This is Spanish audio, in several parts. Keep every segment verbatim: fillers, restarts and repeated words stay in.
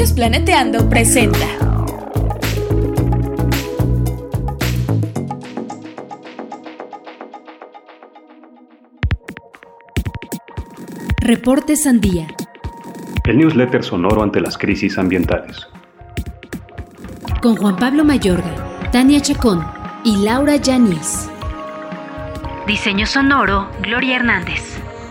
Estudios Planeteando presenta Reporte Sandía, el newsletter sonoro ante las crisis ambientales. Con Juan Pablo Mayorga, Tania Chacón y Laura Yanis. Diseño sonoro, Gloria Hernández.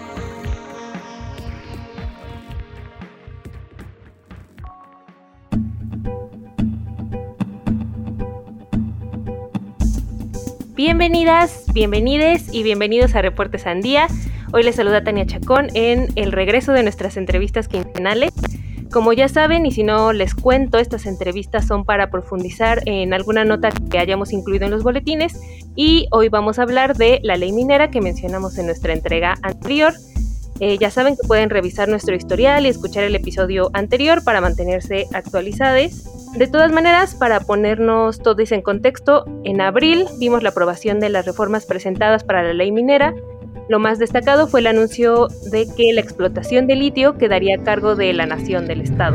Bienvenidas, bienvenides y bienvenidos a Reporte Sandía. Hoy les saluda Tania Chacón en el regreso de nuestras entrevistas quincenales. Como ya saben, y si no les cuento, estas entrevistas son para profundizar en alguna nota que hayamos incluido en los boletines, y hoy vamos a hablar de la ley minera que mencionamos en nuestra entrega anterior. Eh, ya saben que pueden revisar nuestro historial y escuchar el episodio anterior para mantenerse actualizados. De todas maneras, para ponernos todos en contexto, en abril vimos la aprobación de las reformas presentadas para la ley minera. Lo más destacado fue el anuncio de que la explotación de litio quedaría a cargo de la nación, del Estado.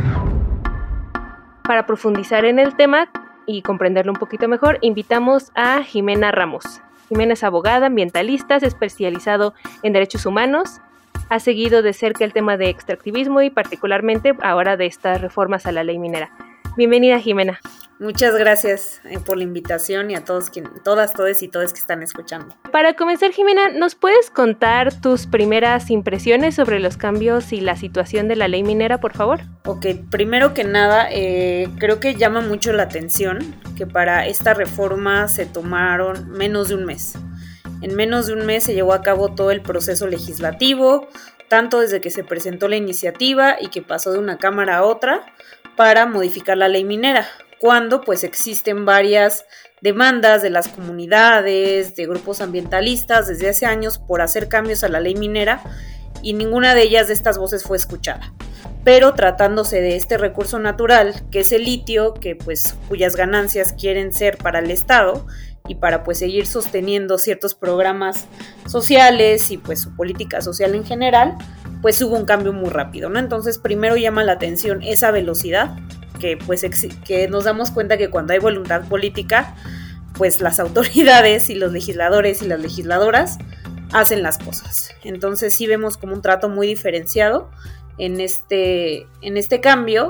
Para profundizar en el tema y comprenderlo un poquito mejor, invitamos a Jimena Ramos. Jimena es abogada, ambientalista, se ha especializado en derechos humanos, ha seguido de cerca el tema de extractivismo y particularmente ahora de estas reformas a la ley minera. Bienvenida, Jimena. Muchas gracias eh, por la invitación y a todos, quien, todas, todes y todos que están escuchando. Para comenzar, Jimena, ¿nos puedes contar tus primeras impresiones sobre los cambios y la situación de la ley minera, por favor? Ok, primero que nada, eh, creo que llama mucho la atención que para esta reforma se tomaron menos de un mes. En menos de un mes se llevó a cabo todo el proceso legislativo, tanto desde que se presentó la iniciativa y que pasó de una cámara a otra para modificar la ley minera, cuando pues existen varias demandas de las comunidades, de grupos ambientalistas desde hace años por hacer cambios a la ley minera y ninguna de ellas de estas voces fue escuchada. Pero tratándose de este recurso natural, que es el litio, que pues cuyas ganancias quieren ser para el Estado y para pues seguir sosteniendo ciertos programas sociales y pues su política social en general, pues hubo un cambio muy rápido, ¿no? Entonces primero llama la atención esa velocidad, que pues ex- que nos damos cuenta que cuando hay voluntad política, pues las autoridades y los legisladores y las legisladoras hacen las cosas. Entonces sí vemos como un trato muy diferenciado en este, en este cambio.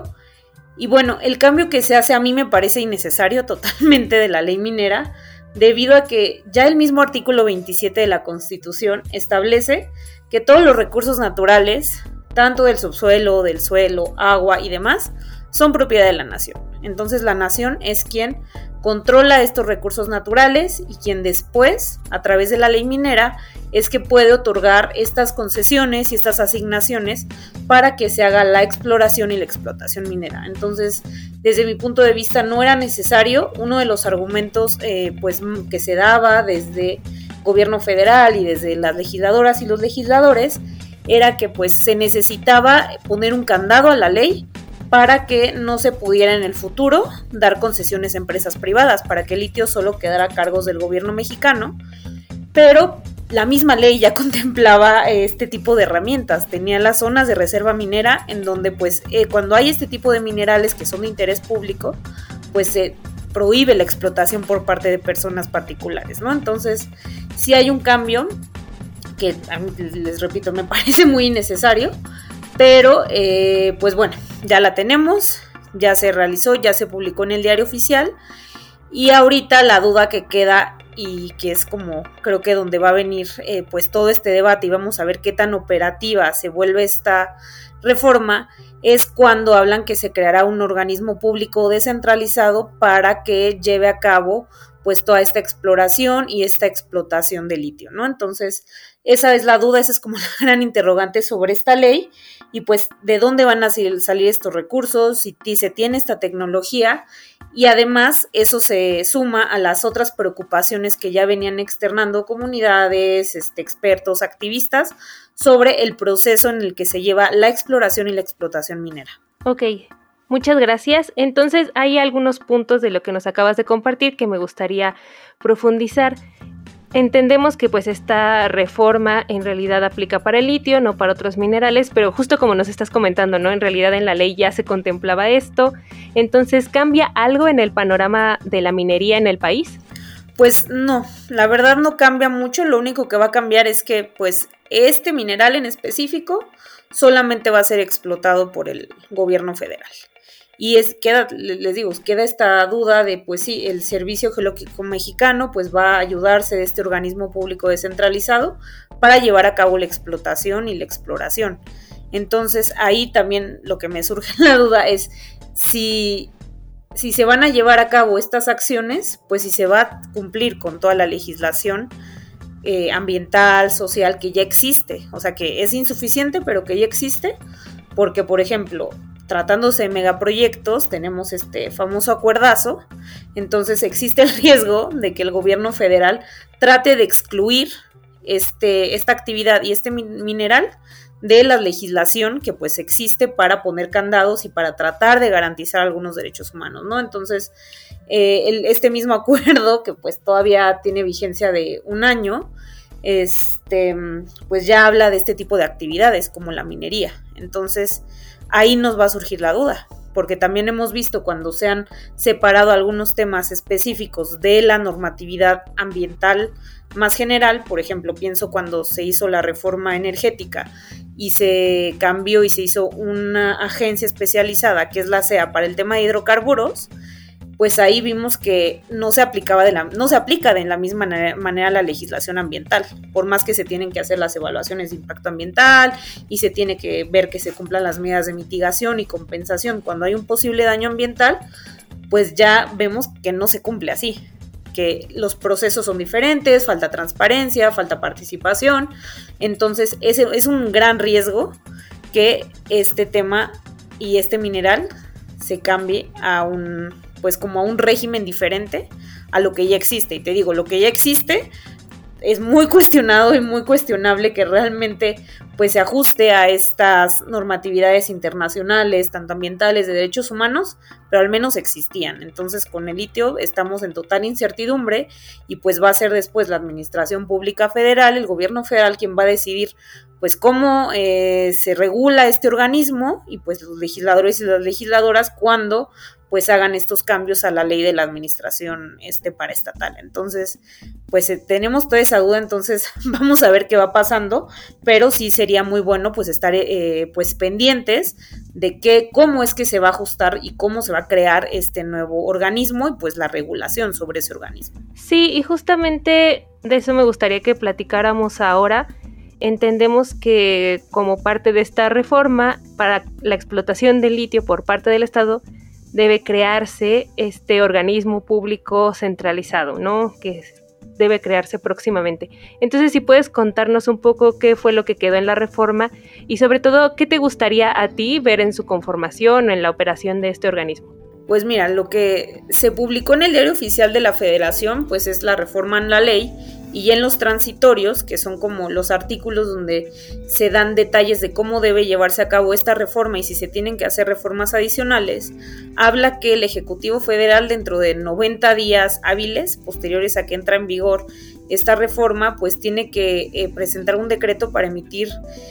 Y bueno, el cambio que se hace a mí me parece innecesario totalmente de la ley minera, debido a que ya el mismo artículo veintisiete de la Constitución establece que todos los recursos naturales, tanto del subsuelo, del suelo, agua y demás, son propiedad de la nación. Entonces la nación es quien controla estos recursos naturales y quien después, a través de la ley minera, es que puede otorgar estas concesiones y estas asignaciones para que se haga la exploración y la explotación minera. Entonces, desde mi punto de vista, no era necesario. Uno de los argumentos eh, pues, que se daba desde el gobierno federal y desde las legisladoras y los legisladores era que pues, se necesitaba poner un candado a la ley para que no se pudiera en el futuro dar concesiones a empresas privadas, para que el litio solo quedara a cargos del gobierno mexicano, pero la misma ley ya contemplaba este tipo de herramientas. Tenía las zonas de reserva minera en donde pues eh, cuando hay este tipo de minerales que son de interés público, pues se prohíbe la explotación por parte de personas particulares, ¿no? Entonces sí hay un cambio que a mí, les repito, me parece muy innecesario, pero eh, pues bueno, ya la tenemos, ya se realizó, ya se publicó en el diario oficial, y ahorita la duda que queda y que es como creo que donde va a venir eh, pues todo este debate y vamos a ver qué tan operativa se vuelve esta reforma, es cuando hablan que se creará un organismo público descentralizado para que lleve a cabo pues toda esta exploración y esta explotación de litio, ¿no? Entonces esa es la duda, esa es como la gran interrogante sobre esta ley y pues de dónde van a salir estos recursos, si se tiene esta tecnología, y además eso se suma a las otras preocupaciones que ya venían externando comunidades, este, expertos, activistas sobre el proceso en el que se lleva la exploración y la explotación minera. Ok, muchas gracias. Entonces hay algunos puntos de lo que nos acabas de compartir que me gustaría profundizar. Entendemos que pues esta reforma en realidad aplica para el litio, no para otros minerales, pero justo como nos estás comentando, ¿no? En realidad en la ley ya se contemplaba esto. Entonces, ¿cambia algo en el panorama de la minería en el país? Pues no, la verdad no cambia mucho. Lo único que va a cambiar es que pues este mineral en específico solamente va a ser explotado por el gobierno federal. Y es, queda, les digo, queda esta duda de, pues sí, el Servicio Geológico Mexicano pues va a ayudarse de este organismo público descentralizado para llevar a cabo la explotación y la exploración. Entonces ahí también lo que me surge la duda es si, si se van a llevar a cabo estas acciones, pues si se va a cumplir con toda la legislación eh, ambiental, social que ya existe. O sea que es insuficiente, pero que ya existe, porque por ejemplo, tratándose de megaproyectos, tenemos este famoso acuerdazo, entonces existe el riesgo de que el gobierno federal trate de excluir este, esta actividad y este mineral de la legislación que pues existe para poner candados y para tratar de garantizar algunos derechos humanos, ¿no? Entonces, eh, el, este mismo acuerdo, que pues todavía tiene vigencia de un año, este, pues ya habla de este tipo de actividades como la minería. Entonces, ahí nos va a surgir la duda, porque también hemos visto cuando se han separado algunos temas específicos de la normatividad ambiental más general. Por ejemplo, pienso cuando se hizo la reforma energética y se cambió y se hizo una agencia especializada que es la C E A para el tema de hidrocarburos, pues ahí vimos que no se aplicaba de la, no se aplica de la misma manera la legislación ambiental, por más que se tienen que hacer las evaluaciones de impacto ambiental y se tiene que ver que se cumplan las medidas de mitigación y compensación cuando hay un posible daño ambiental, pues ya vemos que no se cumple así, que los procesos son diferentes, falta transparencia, falta participación. Entonces ese es un gran riesgo que este tema y este mineral se cambie a un, pues como a un régimen diferente a lo que ya existe. Y te digo, lo que ya existe es muy cuestionado y muy cuestionable que realmente pues se ajuste a estas normatividades internacionales, tanto ambientales, de derechos humanos, pero al menos existían. Entonces con el litio estamos en total incertidumbre y pues va a ser después la Administración Pública Federal, el gobierno federal, quien va a decidir pues cómo eh, se regula este organismo y pues los legisladores y las legisladoras cuando pues hagan estos cambios a la ley de la administración este paraestatal. Entonces, pues eh, tenemos toda esa duda, entonces vamos a ver qué va pasando, pero sí sería muy bueno pues estar eh, pues pendientes de qué, cómo es que se va a ajustar y cómo se va a crear este nuevo organismo y pues la regulación sobre ese organismo. Sí, y justamente de eso me gustaría que platicáramos ahora. Entendemos que como parte de esta reforma para la explotación del litio por parte del Estado debe crearse este organismo público centralizado, ¿no? Que debe crearse próximamente. Entonces, si puedes contarnos un poco qué fue lo que quedó en la reforma y sobre todo, ¿qué te gustaría a ti ver en su conformación o en la operación de este organismo? Pues mira, lo que se publicó en el Diario Oficial de la Federación, pues es la reforma en la ley, y en los transitorios, que son como los artículos donde se dan detalles de cómo debe llevarse a cabo esta reforma y si se tienen que hacer reformas adicionales, habla que el Ejecutivo Federal dentro de noventa días hábiles, posteriores a que entra en vigor esta reforma, pues tiene que eh, presentar un decreto para emitir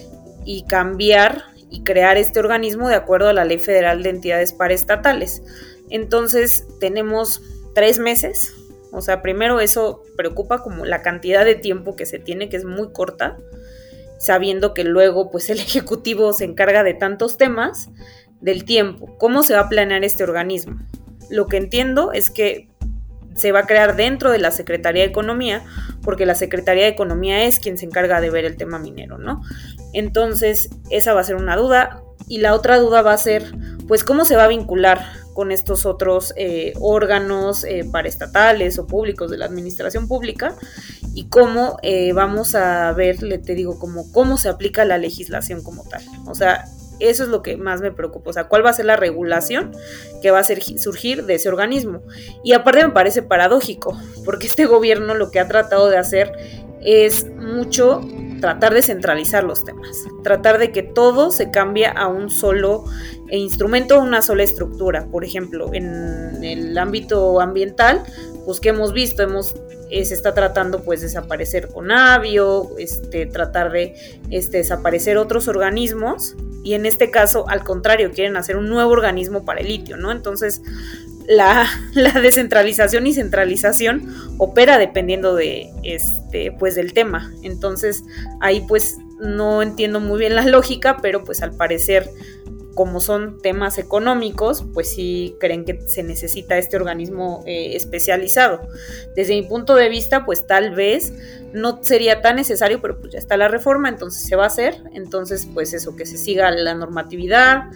y cambiar y crear este organismo de acuerdo a la Ley Federal de Entidades Paraestatales. Entonces tenemos tres meses. O sea, primero eso preocupa como la cantidad de tiempo que se tiene, que es muy corta, sabiendo que luego pues el Ejecutivo se encarga de tantos temas del tiempo. ¿Cómo se va a planear este organismo? Lo que entiendo es que se va a crear dentro de la Secretaría de Economía, porque la Secretaría de Economía es quien se encarga de ver el tema minero, ¿no? Entonces, esa va a ser una duda. Y la otra duda va a ser, pues, ¿cómo se va a vincular con estos otros eh, órganos eh, paraestatales o públicos de la administración pública? Y cómo eh, vamos a ver, le te digo, como cómo se aplica la legislación como tal. O sea, eso es lo que más me preocupa. O sea, ¿cuál va a ser la regulación que va a ser, surgir de ese organismo? Y aparte me parece paradójico, porque este gobierno lo que ha tratado de hacer es mucho tratar de centralizar los temas, tratar de que todo se cambie a un solo instrumento, una sola estructura. Por ejemplo, en el ámbito ambiental, pues que hemos visto, hemos eh, se está tratando pues desaparecer Conavio, este, tratar de este, desaparecer otros organismos, y en este caso, al contrario, quieren hacer un nuevo organismo para el litio, ¿no? Entonces, la, la descentralización y centralización opera dependiendo de, este, pues, del tema. Entonces, ahí pues no entiendo muy bien la lógica, pero pues al parecer, como son temas económicos, pues sí creen que se necesita este organismo eh, especializado. Desde mi punto de vista, pues tal vez no sería tan necesario, pero pues ya está la reforma, entonces se va a hacer. Entonces, pues eso, que se siga la normatividad,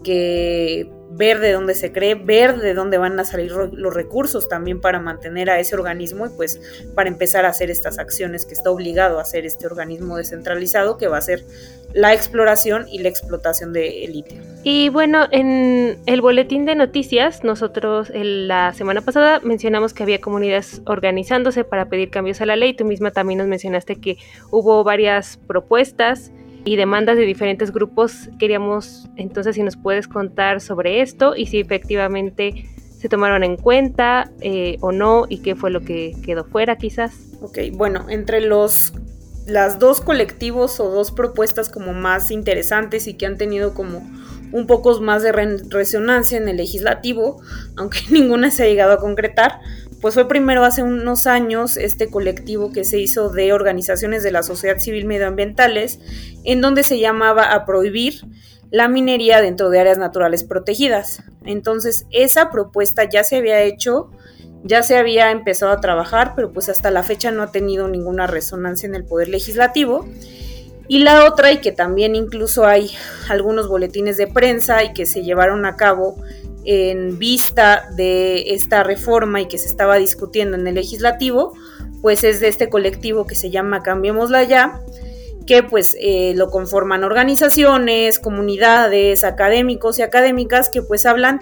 que ver de dónde se cree, ver de dónde van a salir los recursos también para mantener a ese organismo y pues para empezar a hacer estas acciones que está obligado a hacer este organismo descentralizado, que va a ser la exploración y la explotación de litio. Y bueno, en el boletín de noticias, nosotros en la semana pasada mencionamos que había comunidades organizándose para pedir cambios a la ley. Tú misma también nos mencionaste que hubo varias propuestas y demandas de diferentes grupos. Queríamos entonces si nos puedes contar sobre esto y si efectivamente se tomaron en cuenta eh, o no, y qué fue lo que quedó fuera quizás. Ok, bueno, entre los las dos colectivos o dos propuestas como más interesantes y que han tenido como un poco más de re- resonancia en el legislativo, aunque ninguna se ha llegado a concretar, pues fue primero hace unos años este colectivo que se hizo de organizaciones de la sociedad civil medioambientales, en donde se llamaba a prohibir la minería dentro de áreas naturales protegidas. Entonces esa propuesta ya se había hecho, ya se había empezado a trabajar, pero pues hasta la fecha no ha tenido ninguna resonancia en el Poder Legislativo. Y la otra, y que también incluso hay algunos boletines de prensa y que se llevaron a cabo en vista de esta reforma y que se estaba discutiendo en el legislativo, pues es de este colectivo que se llama Cambiémosla Ya, que pues eh, lo conforman organizaciones, comunidades, académicos y académicas que pues hablan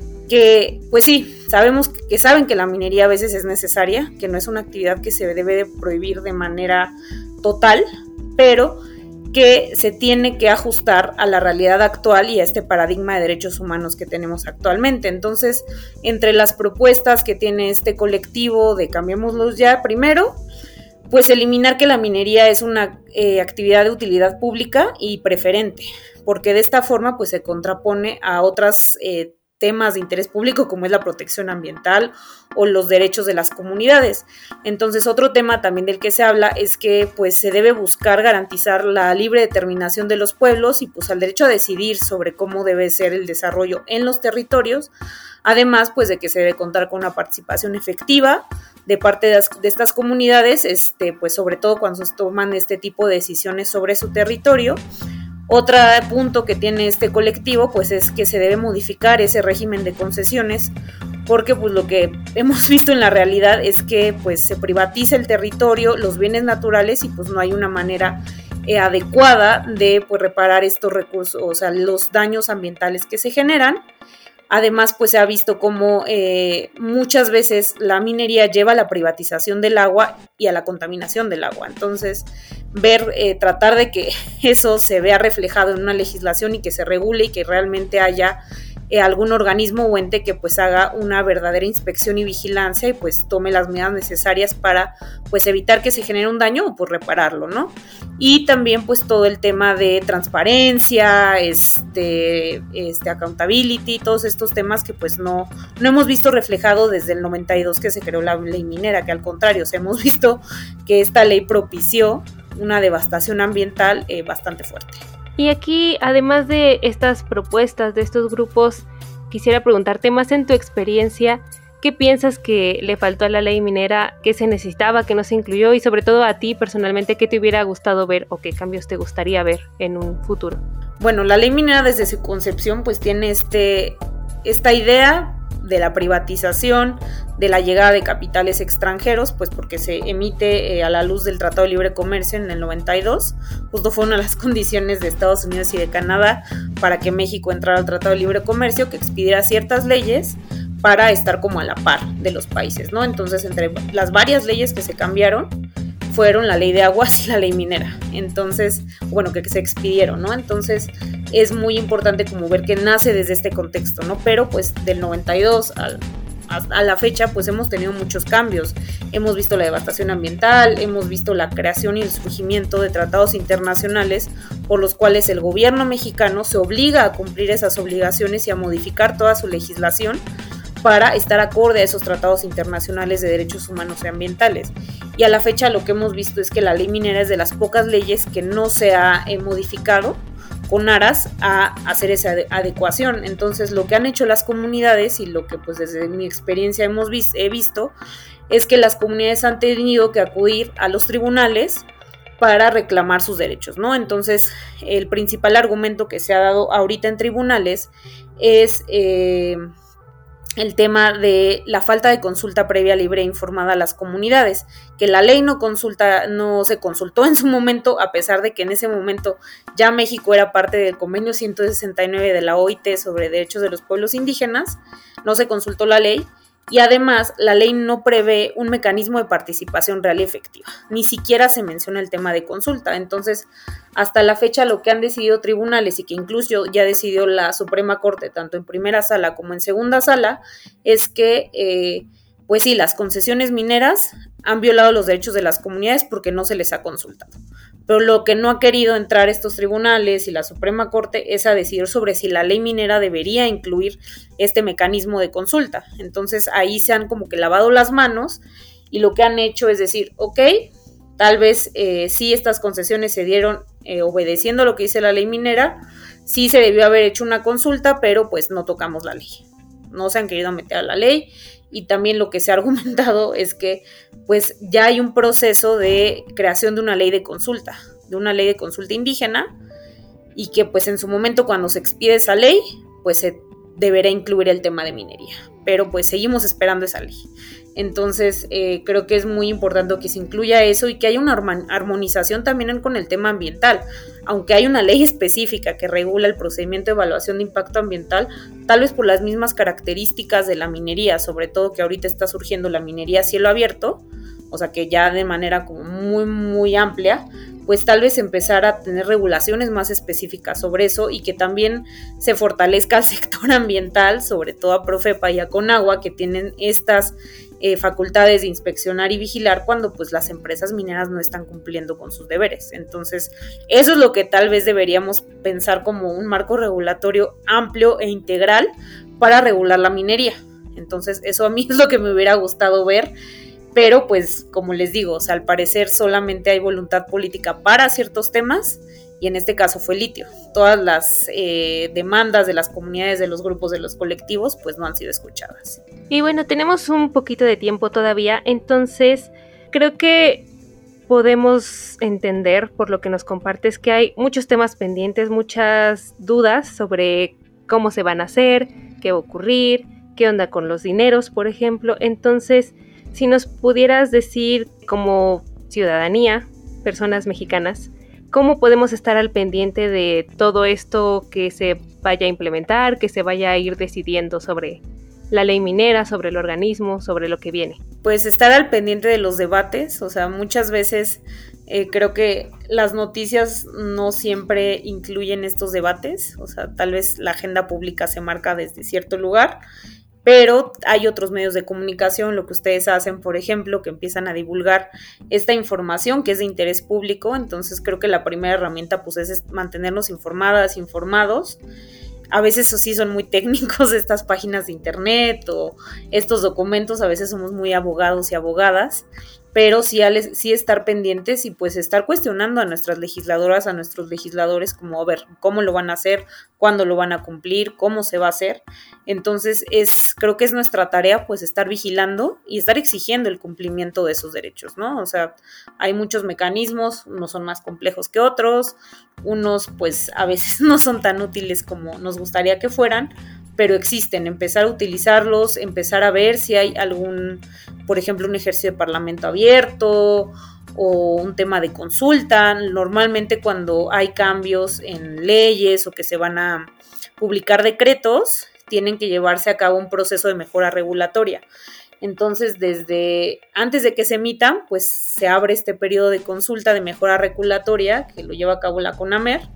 que pues sí, sabemos que saben que la minería a veces es necesaria, que no es una actividad que se debe de prohibir de manera total, pero que se tiene que ajustar a la realidad actual y a este paradigma de derechos humanos que tenemos actualmente. Entonces, entre las propuestas que tiene este colectivo de Cambiémoslos Ya, primero, pues eliminar que la minería es una eh, actividad de utilidad pública y preferente, porque de esta forma pues se contrapone a otras eh, temas de interés público como es la protección ambiental o los derechos de las comunidades. Entonces, otro tema también del que se habla es que pues se debe buscar garantizar la libre determinación de los pueblos y pues al derecho a decidir sobre cómo debe ser el desarrollo en los territorios, además pues de que se debe contar con una participación efectiva de parte de, las, de estas comunidades, este, pues sobre todo cuando se toman este tipo de decisiones sobre su territorio. Otro punto que tiene este colectivo pues es que se debe modificar ese régimen de concesiones, porque pues lo que hemos visto en la realidad es que pues se privatiza el territorio, los bienes naturales y pues no hay una manera eh, adecuada de pues reparar estos recursos, o sea, los daños ambientales que se generan. Además, pues se ha visto como eh, muchas veces la minería lleva a la privatización del agua y a la contaminación del agua. Entonces, ver, eh, tratar de que eso se vea reflejado en una legislación y que se regule y que realmente haya eh, algún organismo o ente que pues haga una verdadera inspección y vigilancia y pues tome las medidas necesarias para pues evitar que se genere un daño o pues repararlo, ¿no? Y también pues todo el tema de transparencia, este, este accountability, todos estos temas que pues no, no hemos visto reflejado desde el noventa y dos que se creó la ley minera, que al contrario, o sea, hemos visto que esta ley propició una devastación ambiental eh, bastante fuerte. Y aquí, además de estas propuestas de estos grupos, quisiera preguntarte más en tu experiencia, ¿qué piensas que le faltó a la ley minera, qué se necesitaba, qué no se incluyó y sobre todo a ti personalmente, qué te hubiera gustado ver o qué cambios te gustaría ver en un futuro? Bueno, la ley minera desde su concepción pues tiene este, esta idea de la privatización, de la llegada de capitales extranjeros, pues porque se emite eh, a la luz del Tratado de Libre Comercio en el noventa y dos, justo fue una de las condiciones de Estados Unidos y de Canadá para que México entrara al Tratado de Libre Comercio, que expidiera ciertas leyes para estar como a la par de los países, ¿no? Entonces, entre las varias leyes que se cambiaron, fueron la ley de aguas y la ley minera, entonces, bueno, que, que se expidieron, ¿no? Entonces, es muy importante como ver que nace desde este contexto, ¿no? Pero, pues, del noventa y dos al hasta a la fecha pues hemos tenido muchos cambios. Hemos visto la devastación ambiental, hemos visto la creación y el surgimiento de tratados internacionales por los cuales el gobierno mexicano se obliga a cumplir esas obligaciones y a modificar toda su legislación para estar acorde a esos tratados internacionales de derechos humanos y ambientales. Y a la fecha lo que hemos visto es que la ley minera es de las pocas leyes que no se ha eh, modificado con aras a hacer esa adecuación. Entonces lo que han hecho las comunidades y lo que pues desde mi experiencia hemos vis- he visto es que las comunidades han tenido que acudir a los tribunales para reclamar sus derechos, ¿no? Entonces el principal argumento que se ha dado ahorita en tribunales es eh, el tema de la falta de consulta previa, libre e informada a las comunidades, que la ley no consulta, no se consultó en su momento, a pesar de que en ese momento ya México era parte del convenio ciento sesenta y nueve de la O I T sobre derechos de los pueblos indígenas, no se consultó la ley, y además la ley no prevé un mecanismo de participación real y efectiva, ni siquiera se menciona el tema de consulta. Entonces hasta la fecha lo que han decidido tribunales y que incluso ya decidió la Suprema Corte tanto en primera sala como en segunda sala es que eh, pues sí, las concesiones mineras han violado los derechos de las comunidades porque no se les ha consultado. Pero lo que no ha querido entrar estos tribunales y la Suprema Corte es a decidir sobre si la ley minera debería incluir este mecanismo de consulta. Entonces ahí se han como que lavado las manos y lo que han hecho es decir, ok, tal vez eh, sí estas concesiones se dieron eh, obedeciendo lo que dice la ley minera, sí se debió haber hecho una consulta, pero pues no tocamos la ley. No se han querido meter a la ley. Y también lo que se ha argumentado es que pues ya hay un proceso de creación de una ley de consulta, de una ley de consulta indígena, y que pues en su momento cuando se expide esa ley, pues se deberá incluir el tema de minería. Pero pues seguimos esperando esa ley. Entonces eh, creo que es muy importante que se incluya eso y que haya una armonización también con el tema ambiental. Aunque hay una ley específica que regula el procedimiento de evaluación de impacto ambiental, tal vez por las mismas características de la minería, sobre todo que ahorita está surgiendo la minería a cielo abierto, o sea que ya de manera como muy muy amplia, pues tal vez empezar a tener regulaciones más específicas sobre eso y que también se fortalezca el sector ambiental, sobre todo a Profepa y a Conagua, que tienen estas eh, facultades de inspeccionar y vigilar cuando pues las empresas mineras no están cumpliendo con sus deberes. Entonces eso es lo que tal vez deberíamos pensar como un marco regulatorio amplio e integral para regular la minería. Entonces eso a mí es lo que me hubiera gustado ver. Pero pues como les digo, o sea, al parecer solamente hay voluntad política para ciertos temas y en este caso fue litio. Todas las eh, demandas de las comunidades, de los grupos, de los colectivos, pues no han sido escuchadas. Y bueno, tenemos un poquito de tiempo todavía, entonces creo que podemos entender por lo que nos compartes que hay muchos temas pendientes, muchas dudas sobre cómo se van a hacer, qué va a ocurrir, qué onda con los dineros, por ejemplo. Entonces, si nos pudieras decir como ciudadanía, personas mexicanas, ¿cómo podemos estar al pendiente de todo esto que se vaya a implementar, que se vaya a ir decidiendo sobre la ley minera, sobre el organismo, sobre lo que viene? Pues estar al pendiente de los debates, o sea, muchas veces eh, creo que las noticias no siempre incluyen estos debates, o sea, tal vez la agenda pública se marca desde cierto lugar, pero hay otros medios de comunicación, lo que ustedes hacen, por ejemplo, que empiezan a divulgar esta información que es de interés público. Entonces creo que la primera herramienta pues es mantenernos informadas, informados. A veces eso sí son muy técnicos estas páginas de internet o estos documentos, a veces somos muy abogados y abogadas, pero sí, sí estar pendientes y pues estar cuestionando a nuestras legisladoras, a nuestros legisladores, como a ver cómo lo van a hacer, cuándo lo van a cumplir, cómo se va a hacer. Entonces es, creo que es nuestra tarea pues estar vigilando y estar exigiendo el cumplimiento de esos derechos, ¿no? O sea, hay muchos mecanismos, unos son más complejos que otros, unos pues a veces no son tan útiles como nos gustaría que fueran, pero existen, empezar a utilizarlos, empezar a ver si hay algún, por ejemplo, un ejercicio de parlamento abierto o un tema de consulta. Normalmente cuando hay cambios en leyes o que se van a publicar decretos, tienen que llevarse a cabo un proceso de mejora regulatoria. Entonces, desde antes de que se emitan, pues se abre este periodo de consulta de mejora regulatoria que lo lleva a cabo la CONAMER.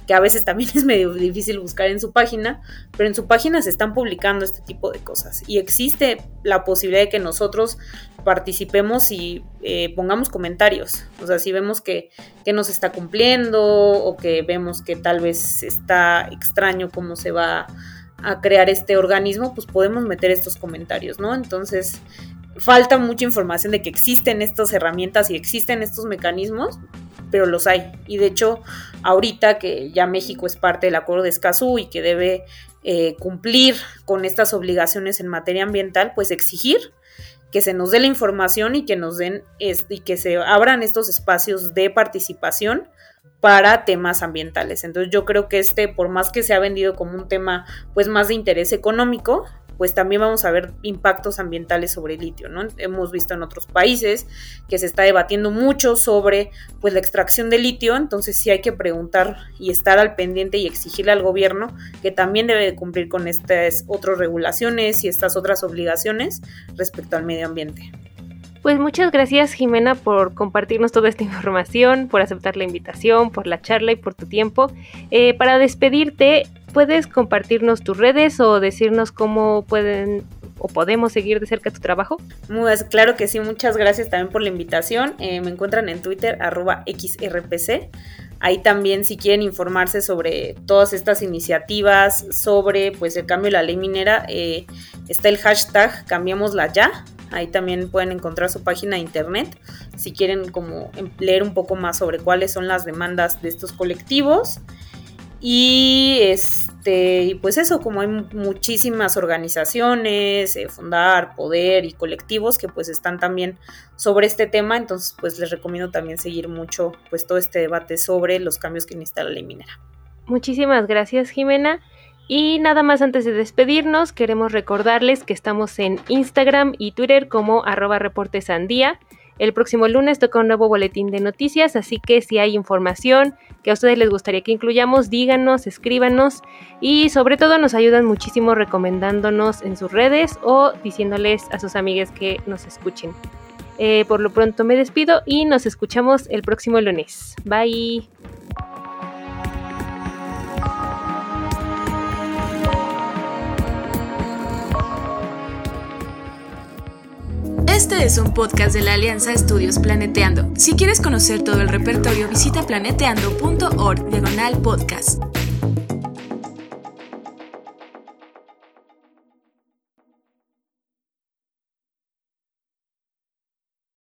que a veces también es medio difícil buscar en su página, pero en su página se están publicando este tipo de cosas y existe la posibilidad de que nosotros participemos y eh, pongamos comentarios. O sea, si vemos que, que no se está cumpliendo o que vemos que tal vez está extraño cómo se va a crear este organismo, pues podemos meter estos comentarios, ¿no? Entonces, falta mucha información de que existen estas herramientas y existen estos mecanismos, pero los hay. Y de hecho, ahorita que ya México es parte del Acuerdo de Escazú y que debe eh, cumplir con estas obligaciones en materia ambiental, pues exigir que se nos dé la información y que nos den este, y que se abran estos espacios de participación para temas ambientales. Entonces yo creo que este, por más que se ha vendido como un tema pues más de interés económico, pues también vamos a ver impactos ambientales sobre el litio, ¿no? Hemos visto en otros países que se está debatiendo mucho sobre pues la extracción de litio, entonces sí hay que preguntar y estar al pendiente y exigirle al gobierno que también debe cumplir con estas otras regulaciones y estas otras obligaciones respecto al medio ambiente. Pues muchas gracias, Jimena, por compartirnos toda esta información, por aceptar la invitación, por la charla y por tu tiempo. Eh, para despedirte, ¿puedes compartirnos tus redes o decirnos cómo pueden o podemos seguir de cerca tu trabajo? Muy, claro que sí, muchas gracias también por la invitación. Eh, me encuentran en Twitter, arroba X R P C. Ahí también, si quieren informarse sobre todas estas iniciativas, sobre pues el cambio de la ley minera, eh, está el hashtag Cambiémosla Ya. Ahí también pueden encontrar su página de internet si quieren como leer un poco más sobre cuáles son las demandas de estos colectivos. Y este y pues eso, como hay muchísimas organizaciones, eh, Fundar, Poder y colectivos que pues están también sobre este tema, entonces pues les recomiendo también seguir mucho pues todo este debate sobre los cambios que necesita la ley minera. Muchísimas gracias, Jimena. Y nada más antes de despedirnos, queremos recordarles que estamos en Instagram y Twitter como arroba reportesandía. El próximo lunes toca un nuevo boletín de noticias, así que si hay información que a ustedes les gustaría que incluyamos, díganos, escríbanos y sobre todo nos ayudan muchísimo recomendándonos en sus redes o diciéndoles a sus amigas que nos escuchen. Eh, por lo pronto me despido y nos escuchamos el próximo lunes. Bye. Este es un podcast de la Alianza Estudios Planeteando. Si quieres conocer todo el repertorio, visita planeteando punto org diagonal podcast.